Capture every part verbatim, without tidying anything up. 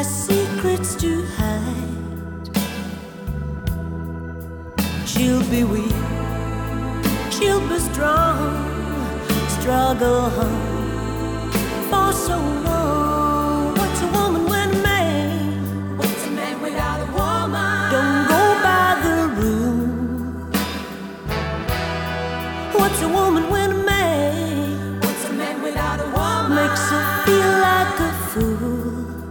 secrets to hide. She'll be weak, she'll be strong, struggle hard for so long. What's a woman when a man? What's a man without a woman? Don't go by the rule. What's a woman when a man? What's a man without a woman? Makes her feel like a fool.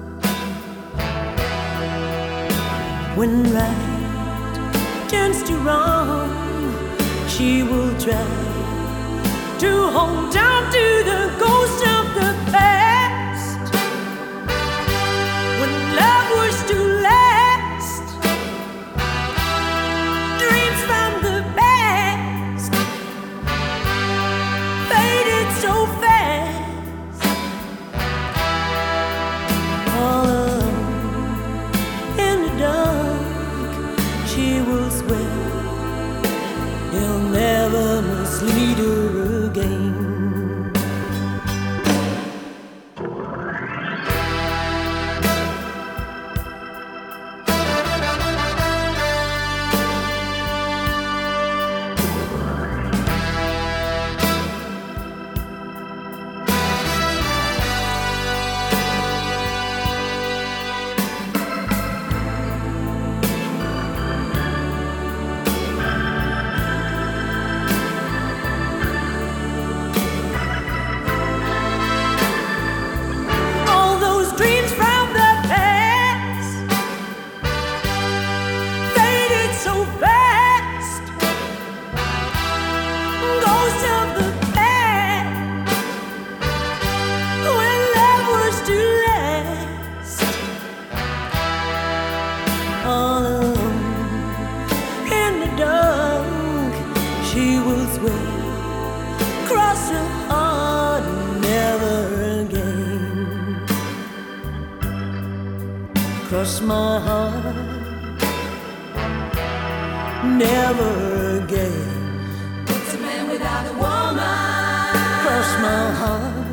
When right turns to wrong, she will try to hold on to the ghost of the past. When love was to last, dreams from the past faded so fast. All alone in the dark, she will swear he'll never mislead her again. All alone in the dark, she will swear, cross her heart, never again. Cross my heart, never again. What's a man without a woman? Cross my heart,